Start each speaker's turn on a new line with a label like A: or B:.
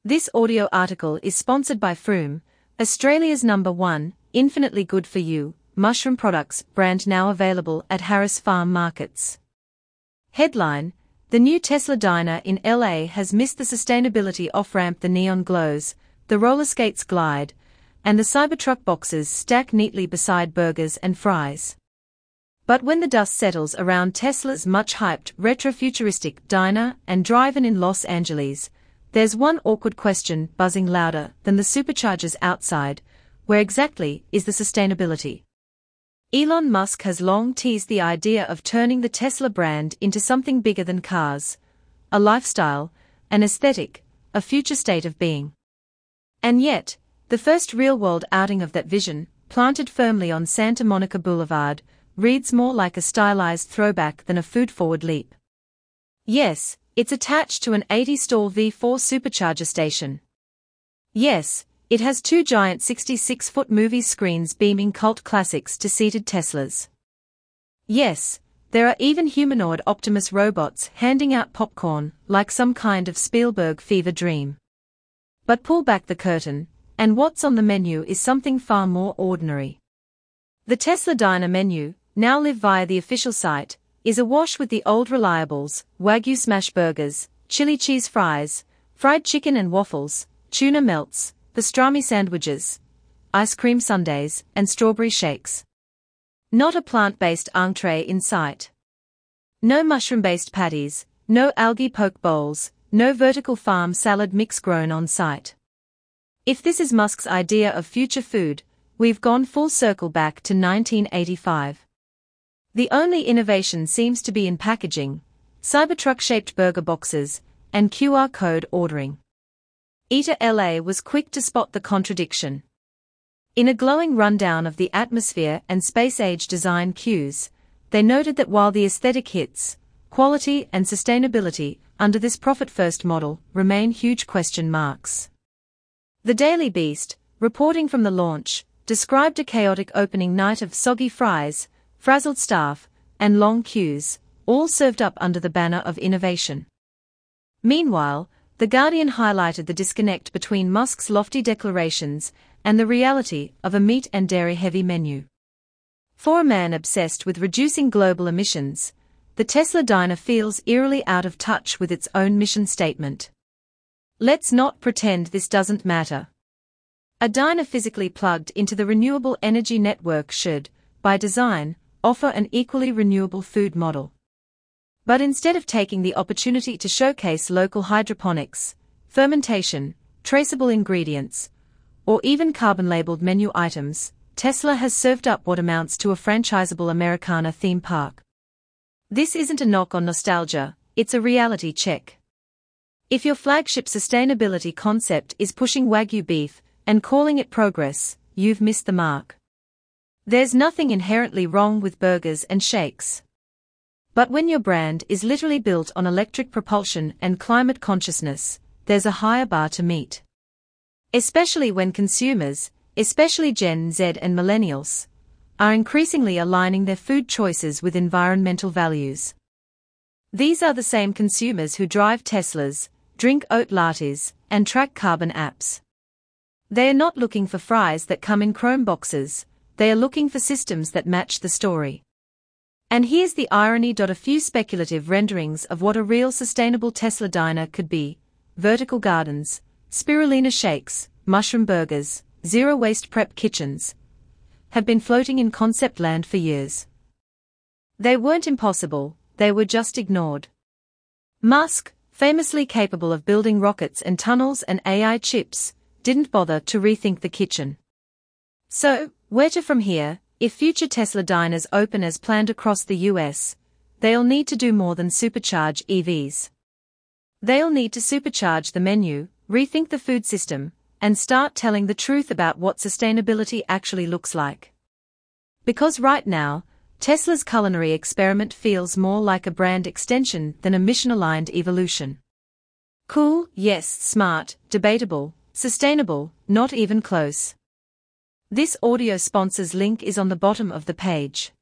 A: This audio article is sponsored by Froome, Australia's #1, infinitely good for you, mushroom products brand now available at Harris Farm Markets. Headline: The new Tesla diner in LA has missed the sustainability off-ramp. The neon glows, the roller skates glide, and the Cybertruck boxes stack neatly beside burgers and fries. But when the dust settles around Tesla's much-hyped retro-futuristic diner and drive-in in Los Angeles, there's one awkward question buzzing louder than the superchargers outside: where exactly is the sustainability? Elon Musk has long teased the idea of turning the Tesla brand into something bigger than cars, a lifestyle, an aesthetic, a future state of being. And yet, the first real-world outing of that vision, planted firmly on Santa Monica Boulevard, reads more like a stylized throwback than a food-forward leap. Yes, it's attached to an 80-stall V4 supercharger station. Yes, it has two giant 66-foot movie screens beaming cult classics to seated Teslas. Yes, there are even humanoid Optimus robots handing out popcorn like some kind of Spielberg fever dream. But pull back the curtain, and what's on the menu is something far more ordinary. The Tesla Diner menu, now live via the official site, is awash with the old reliables: Wagyu smash burgers, chili cheese fries, fried chicken and waffles, tuna melts, pastrami sandwiches, ice cream sundaes, and strawberry shakes. Not a plant-based entree in sight. No mushroom-based patties, no algae poke bowls, no vertical farm salad mix grown on site. If this is Musk's idea of future food, we've gone full circle back to 1985. The only innovation seems to be in packaging: Cybertruck-shaped burger boxes, and QR code ordering. Eater LA was quick to spot the contradiction. In a glowing rundown of the atmosphere and space-age design cues, they noted that while the aesthetic hits, quality and sustainability under this profit-first model remain huge question marks. The Daily Beast, reporting from the launch, described a chaotic opening night of soggy fries, frazzled staff, and long queues, all served up under the banner of innovation. Meanwhile, The Guardian highlighted the disconnect between Musk's lofty declarations and the reality of a meat and dairy-heavy menu. For a man obsessed with reducing global emissions, the Tesla diner feels eerily out of touch with its own mission statement. Let's not pretend this doesn't matter. A diner physically plugged into the renewable energy network should, by design, offer an equally renewable food model. But instead of taking the opportunity to showcase local hydroponics, fermentation, traceable ingredients, or even carbon-labeled menu items, Tesla has served up what amounts to a franchisable Americana theme park. This isn't a knock on nostalgia, it's a reality check. If your flagship sustainability concept is pushing Wagyu beef and calling it progress, you've missed the mark. There's nothing inherently wrong with burgers and shakes. But when your brand is literally built on electric propulsion and climate consciousness, there's a higher bar to meet. Especially when consumers, especially Gen Z and millennials, are increasingly aligning their food choices with environmental values. These are the same consumers who drive Teslas, drink oat lattes, and track carbon apps. They are not looking for fries that come in chrome boxes. They are looking for systems that match the story. And here's the irony: a few speculative renderings of what a real sustainable Tesla diner could be: vertical gardens, spirulina shakes, mushroom burgers, zero-waste prep kitchens, have been floating in concept land for years. They weren't impossible, they were just ignored. Musk, famously capable of building rockets and tunnels and AI chips, didn't bother to rethink the kitchen. So, where to from here? If future Tesla diners open as planned across the US, they'll need to do more than supercharge EVs. They'll need to supercharge the menu, rethink the food system, and start telling the truth about what sustainability actually looks like. Because right now, Tesla's culinary experiment feels more like a brand extension than a mission-aligned evolution. Cool, yes, smart, debatable, sustainable, not even close. This audio sponsor's link is on the bottom of the page.